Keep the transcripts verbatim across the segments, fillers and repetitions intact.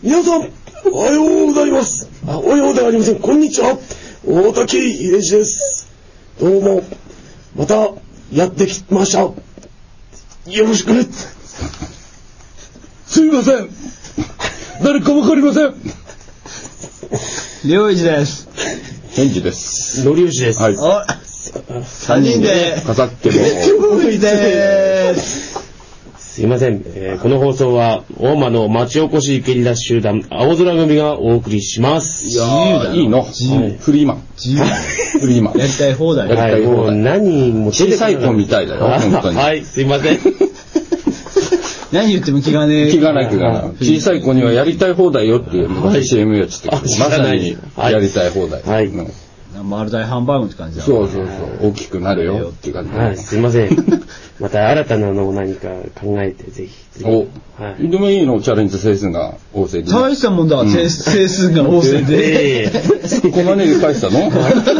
皆さん、おはようございます。あ、おはようではありません。こんにちは。大滝秀治です。どうも、また、やってきました。よろしくね。すみません。誰かわかりません。 良一です。 返事です。 のりよしです。 はい。 さんにんで飾っても良一です。 すいません、えー、この放送は大間の町おこしゲリラ集団青空組がお送りします。 いやーいいの。自由。フリーマン。 自由。 フリーマン。 やりたい放題。 やりたい放題。はい、もう何も小さい子みたいだよ。本当に。 はい、すいません。 何言っても気がねえ。 気がない気がない。小さい子にはやりたい放題よっていう昔 シーエム やってたけど、まさにやりたい放題。 はい。 丸大ハンバーグって感じだ。 そうそうそう。大きくなるよって感じ。 はい、すいません。また新たなのを何か考えてぜひ。 お、はい。でもいいのチャレンジ整数が旺盛で。 大したもんだ。整数が旺盛で。 こんなに返したの？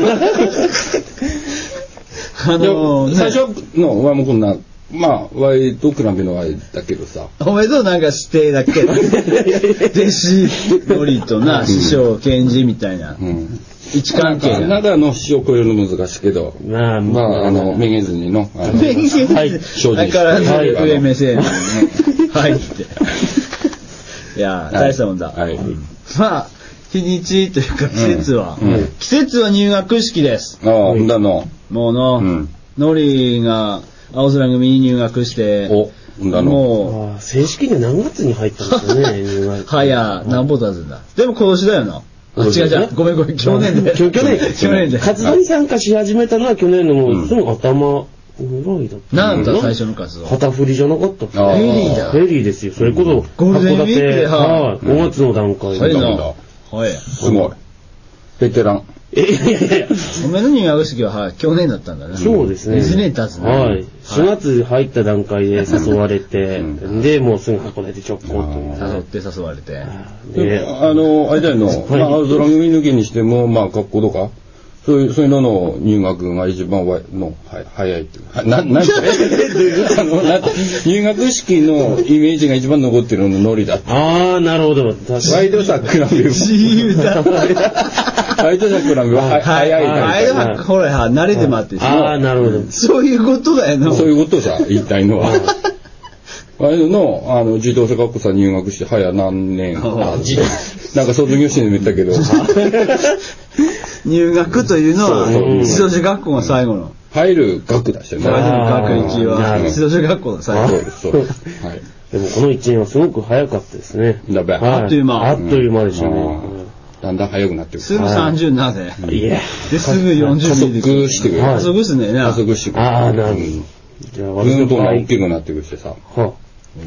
あの最初のワイもこんな。まあ、ワイと比べのワイだけどさ。 おめでとうなんか指定だけ。弟子のりとな、師匠、賢治みたいな。位置関係が。 長の師匠を超えるの難しいけど、まあ、まあ、あの、めげずにの。 めげずに。はい。だから、上目線にね。はいって。いや、大したもんだ。はい。まあ、日にちというか季節は、季節は入学式です。 ああ、ほんだの。 もうの、のりが、青空組に入学して、 お、 もう正式には何月に入ったんですよね。入学はや何ぼたずんだ。でも今年だよな。あ、違う違う。ごめんごめん。去年で。 去年去年で。活動に参加し始めたのは去年のもうすぐ頭ぐらいだった。 なんだ最初の活動。 旗振りじゃなかったっけ。 フェリーだ。 フェリーですよ。それこそゴールデンウィークではい。ごがつの段階で。 はいな。はい。 すごい。ベテラン。 えいやいやいや。 おめの入学式は、はい、去年だったんだね。 そうですね。 いちねん経つね。 はい。しがつ入った段階で誘われて、で、もうすぐ箱根で直行と。 誘って誘われて。 で、あの、あれだよの、まあ、青空組抜きにしても、まあ、学校とか、そういう、そういうのの入学が一番わの、はい、早いっていう。な、なんて、あの、な、入学式のイメージが一番残ってるのノリだって。 ああ、なるほど。 ワイドサクランベ。 自由だ。 ワイドサクランベは早いな。 ワイドサク、ほら、慣れてまってああ、なるほど。 そういうことだよな。 そういうことじゃ、言いたいのは。ワイドの、あの、自動車学校さ入学して、早何年。なんか卒業してるの言ったけど。 入学というのは自動車学校が最後の入る学だしたね。 最初の学域は自動車学校の最後。 そうですそうです。はい。 でもこの一年はすごく早かったですね。 だべ。 あっという間。 あっという間でしたね。 だんだん早くなってくる。 すぐさんじゅうなぜ。 いや。 ですぐよんじゅう加速してくる。 加速すね。 加速してくる。 ああ、なるほど。 じゃあ私の方が大きくなってくるしてさ。 は。お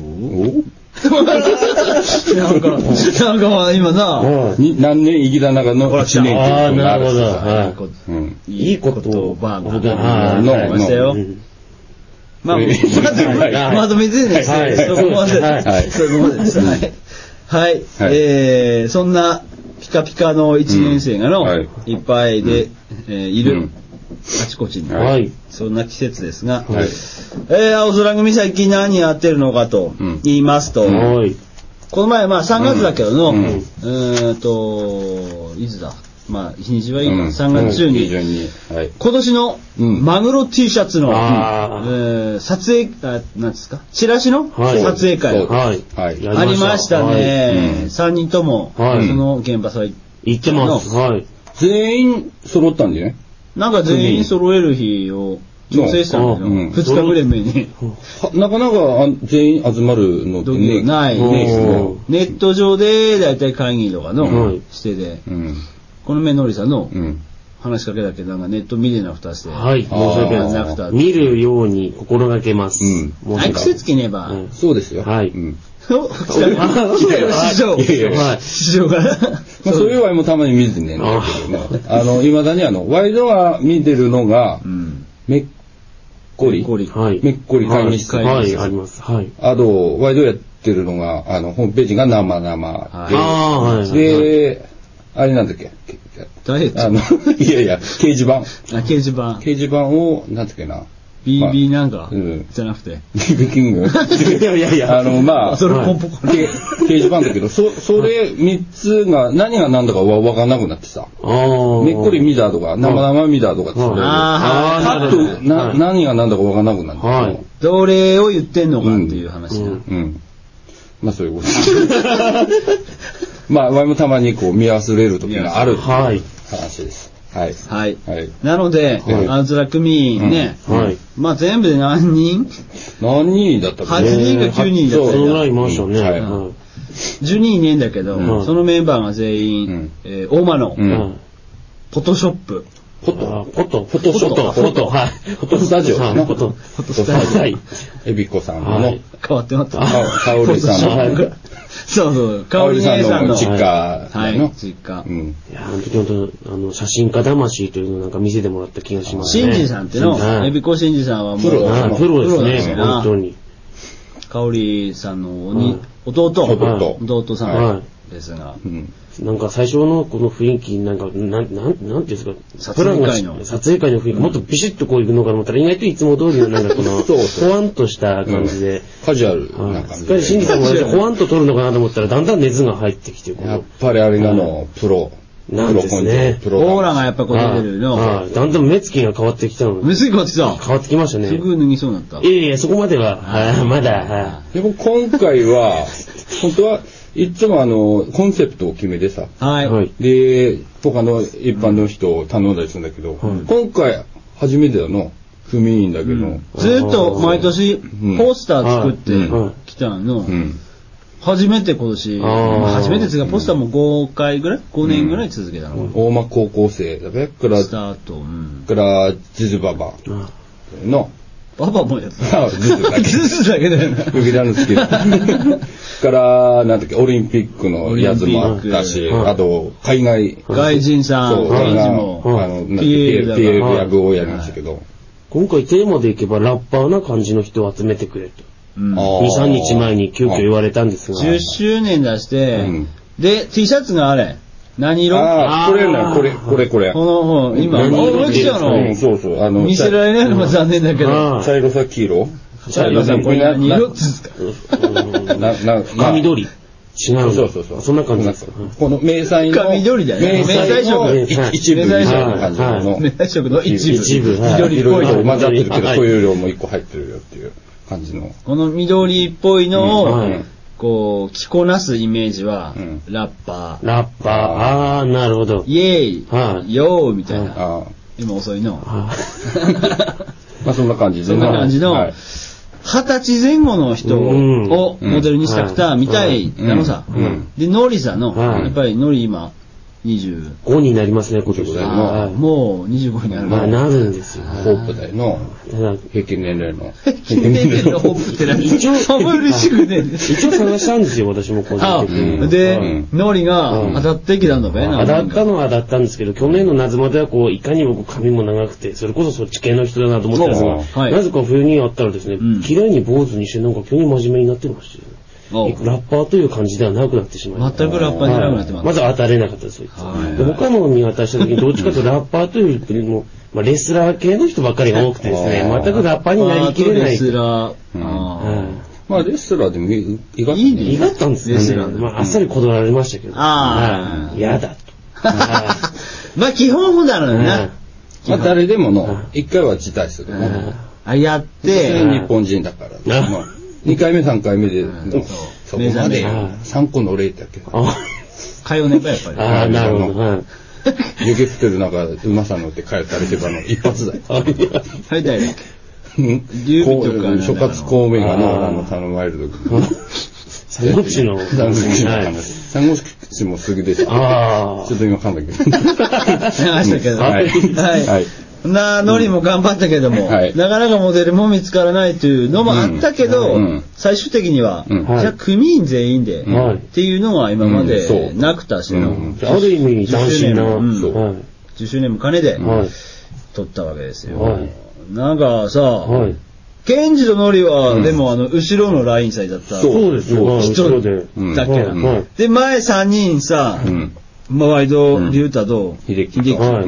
なんか、なんか今な、 何年生きた中のいちねんああ、なるほど。いいことをバーン僕が飲みましたよ。まあ、まとめてね、そこまで。そこまでです。はい。えー、そんなピカピカのいちねん生がの、いっぱいでいる。あちこちに、はい、そんな季節ですが、はい、えー、青空組最近何やってるのかと言いますと、うん、この前まあさんがつだけどの、うん、えーといつだまあ日にちはいいか、うん、さんがつ中に、うんはい、今年のマグロ T シャツの、うんえー、撮影あなんですかチラシの撮影会が、はいはい、ありましたね、はい、さんにんとも、はい、その現場祭行ってます、はい、 全員揃ったんだよね。 なんか全員揃える日を調整したんだけど、ふつかぐらい前に。 なかなか全員集まるのってね。 ないね。ネット上でだいたい会議とかのしてで、この目のりさんの話しかけだけなんかネット見れなくたして。 はい、申し訳なくた。見るように心がけます。 あい、癖つけねば。 そうですよ。 はい。 師匠。師匠が。 そういう場合もたまに見てね。あの、いまだにあの、ワイドが見てるのが、めっこり。めっこり会議室。 はい、あります。はい。 あと、ワイドやってるのが、あの、ホームページが生々で。で、あれなんだっけ誰あの、いやいや、掲示板。 あ、掲示板。 掲示板を、なんだっけな。 ビービー なんか、 うん、 じゃなくて。 ビービー キングいやいやいや。 あの、まあ、 それポンポコ掲示板だけど、そ、それみっつが何が何だかわかんなくなってさ。めっこり見たとか、生々見たとかってそれで。 ああ、パッとな何が何だかわかんなくなって。はい。 どれを言ってんのかっていう話な。 うん。うん。まあそういうこと。まあ、我々もたまにこう見忘れる時があるっていう話です。はい。 はい。はい。なので、青空組員ね、はい。まあ全部で何人何人だったかはちにんかきゅうにんだったか。 そのぐらいいましたね。はい。 じゅうにんいねえんだけど、そのメンバーが全員、え大間の、フォトショップ。 フォトフォトフォトショットフォトはい。フォトスタジオですね。フォトフォトスタジオ。はい。 えびこさんの変わってまった。 かおりさんの。 そうそう。かおり姉さんの実家の実家。 うん。いやあの時本当あの写真家魂というのをなんか見せてもらった気がしますね。しんじさんってのえびこしんじさんはもうプロプロですね本当に。 かおりさんの鬼弟弟さんですが。 なんか最初のこの雰囲気なんかなんなんなんていうんですか撮影会の撮影会の雰囲気もっとビシッとこういくのかと思ったら意外といつも通りのなんかこのほわんとした感じでカジュアルな感じでしんじさんもほわんと撮るのかなと思ったらだんだん熱が入ってきてやっぱりあれなのプロなんですねオーラがやっぱこう出てるのだんだん目つきが変わってきたの目つき変わってきた変わってきましたねすぐ脱ぎそうになったいやいやそこまではまだでも今回は本当はいつもあのコンセプトを決めてさ、 はい、 で他の一般の人を頼んだりするんだけど、うん、今回初めてだの組員だけど、うん、 ずっと毎年ポスター作ってきたの、うん、初めて今年、初めてですがポスターもごかいぐらいごねんぐらい続けたの、 大間高校生だべからスタート、うん、 からジズババのババもやった。 ズズだけ。 ズズだけだよな。 ウギラの好きだ。から、なんだっけ、オリンピックのやつもあったし、あと、海外。 外人さん、 そう、海外も、あの、なんか、ピエール役をやりましたけど。 今回テーマでいけば、ラッパーな感じの人を集めてくれと。に、さんにちまえに急遽言われたんですが。 じゅっしゅうねん出して、で、T シャツがあれ。何色ああ、これね、これ、これ、これ。 この、今、あ、上来たの。 そうそう、あの、 見せられないのも残念だけど。 茶色さ黄色茶色さ、これ何色っつうか。な、な、 深緑。違う。 そうそうそう。 そんな感じです。 この迷彩の。 深緑だよね。 迷彩色。一部みたいな感じの。 迷彩色の一部。 一部。 緑っぽいの混ざってるけど、そういう量も一個入ってるよっていう感じの。 この緑っぽいのを、こう、着こなすイメージは、うん、ラッパー。 ラッパー。ああ、なるほど。 イェーイ、はあ、ヨーみたいな。あ今遅いの。 はあ、まあそんな感じで。 そんな感じの、二十歳前後の人をモデルにしたくたみたいなのさ。で、ノリさんの、やっぱりノリ今、にじゅうごになりますね、今年は。もうにじゅうごになる。 まあ、なるんですよ。 ホープだよの。平均年齢の。 平均年齢のホープって何一応、あんまり嬉しくね。 一応探したんですよ、私も個人的に。 で、ノリが当たってきたんだべ。 当たったのは当たったんですけど、去年の夏まではこう、いかに僕髪も長くて、それこそそっち系の人だなと思ったんですが、なぜか冬に会ったらですね、綺麗に坊主にしてなんか急に真面目になってましたよね。ラッパーという感じではなくなってしまいました。 全くラッパーじゃなくなってます。 まず当たれなかったです。他のを見渡した時にどっちかというとラッパーというよりも、まあ、レスラー系の人ばっかりが多くてですね、全くラッパーになりきれない。 レスラー。 まあレスラーでも意外いい意外ったんですよね。まああっさりこだわられましたけど。ああ。嫌だと。 まあ基本ほどだろうね。 まあ誰でもの、一回は辞退するね。 あ、やって。 日本人だから。にかいめさんかいめで、そこまでさんこの例だけど。 通うねばやっぱり。 ああ、なるほど。 湯気降ってる中、馬さん乗って帰ったりしてばの一発だよ。 はいだよ。 劉備とか。諸葛孔明がの、あの、頼まれる時に。 三国志の。 三国志の話。三国志もすぐでしょ。 ああ。 ちょっと今噛んだけど。 噛ましたけど。はい。はい。なノリも頑張ったけども、うんはい、なかなかモデルも見つからないというのもあったけど、うん、最終的には、うん、じゃあ組員全員で、うん、っていうのは今までなくたしの、うん、 ある意味斬新な、うん、 じゅっしゅうねんも兼ねで、はい、取ったわけですよ。はい、なんかさ、はい、ケンジとノリは、うん、でもあの後ろのラインサイだった。 そうですよ。 後ろでだけなの。で前さんにんさ、うん、ワイドリュータと秀樹。 はい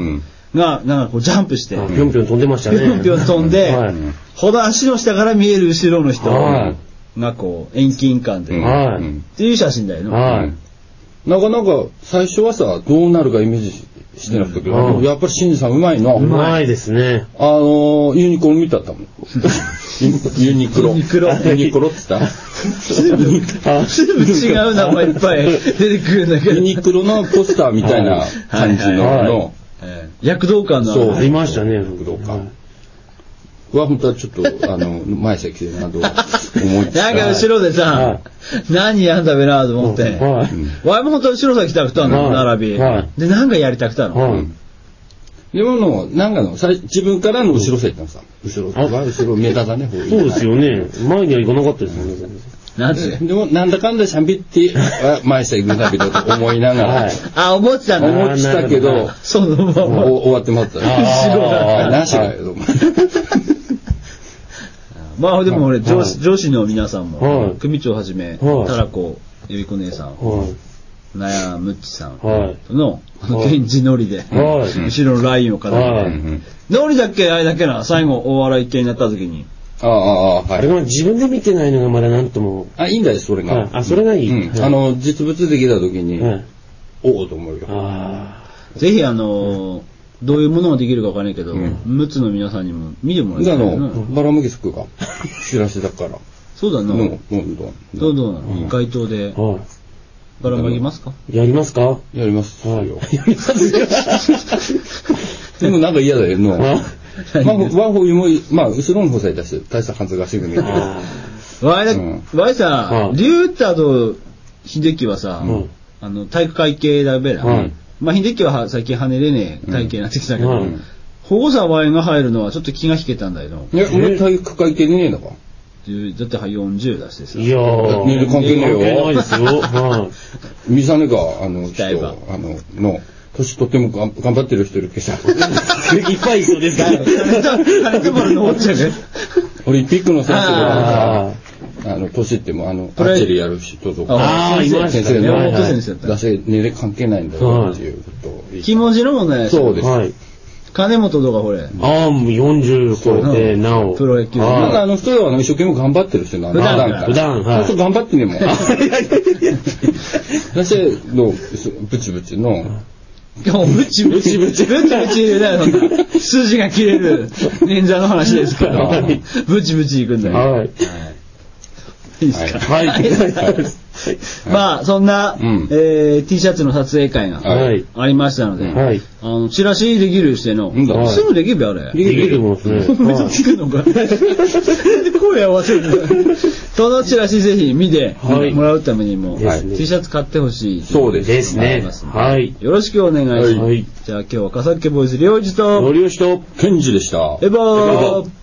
が、なんかこうジャンプして、 ぴょんぴょん飛んでましたね。 ぴょんぴょん飛んで、ほど足の下から見える後ろの人がこう、遠近感で、っていう写真だよね。 なかなか最初はさ、どうなるかイメージしてなかったけど、やっぱり新次さんうまいの。 うまいですね。 あの、ユニコロ見たったもん。ユニクロ。ユニクロ。ユニクロって言った全部違う名前いっぱい出てくるんだけど。 ユニクロのポスターみたいな感じの。 躍動感の。 そう、ありましたね、躍動感。は、本当はちょっと、あの、前席でなど思いつつ。 なんか後ろでさ、何やんだべなと思って。わいも本当は後ろ先たくたの、並び。で、なんかやりたくたの。 でもの、なんかの、自分からの後ろ席行ったのさ。後ろ、後ろ目立たね、 そうですよね。前には行かなかったですもんね。 なんででも、なんだかんだしゃべって、前席行くんだけど、と思いながら。 あ、思ってたんだ。 思ってたけど、 そのまま。 終わってもらった。後ろだ。なしだよ、 まあでも俺、上司の皆さんも、組長はじめ、たらこ、ゆりこ姉さん、なやむっちさんの、現地ノリで、後ろのラインを飾って、ノリだっけあれだけな、最後大笑い系になった時に。 ああ、ああ、はい。 あれが自分で見てないのがまだなんとも。 あ、いいんだよ、それが。 あ、それがいい。 あの、実物できた時に、おおと思うよ。 ぜひあの、どういうものができるかわからないけど、むつの皆さんにも見てもらいたい。 あの、バラムギスクが、知らせだから。 そうだな。 どうぞ。 どうぞ、街頭で。バラまぎますか？ やりますか？ やりますよ。 やりますよ。 でもなんか嫌だよ、の。まあ、ワンホイも、まあ、後ろの方さえ出して、大した感じがしてくるけど。 わい、わいさ、リュータと秀樹はさ、あの、体育会系だべら。まあ、秀樹は最近跳ねれねえ体型になってきたけど、保護者ワイが入るのはちょっと気が引けたんだけど。 いや、俺体育会系でねえのか。 だってよんじゅう出してさ。 いやー、 年齢関係ねえよ。 関係ないですよ。はい。 ミサネが、あの、人、あの、の、年とっても頑張ってる人いるけどさ。 いっぱいいそうですから。 オリンピックの選手が、あの、年っても、あの、アーチェリーやる人とか。 ああ、いましたね。 山本先生だった。 だし、年齢関係ないんだよっていうことを。 気持ちの問題ですそうです。はい。 金本とかこれ。 ああ、もうよんじゅう超えて、なお。 プロ野球。 なんかあの人は一生懸命頑張ってる人なんだ。 普段から。 普段、 はい。そう頑張ってねもん。だし、の、ブチブチの、 ブチブチブチブチブチだよ、筋が切れる捻挫の話ですから。ブチブチいくんだよ。 はい。 いいですか？ はい。 まあ、そんな、えー、T シャツの撮影会がありましたので、 はい。 あの、チラシできるしての、すぐできるべ、あれ。 できるもんですね。 聞くのか。声合わせる。そのチラシぜひ見てもらうためにも、T シャツ買ってほしい。 そうですね。はい。 よろしくお願いします。じゃあ今日は笠木ボーイズ、りょうじと、 のりよしと、 ケンジでした。 エボー。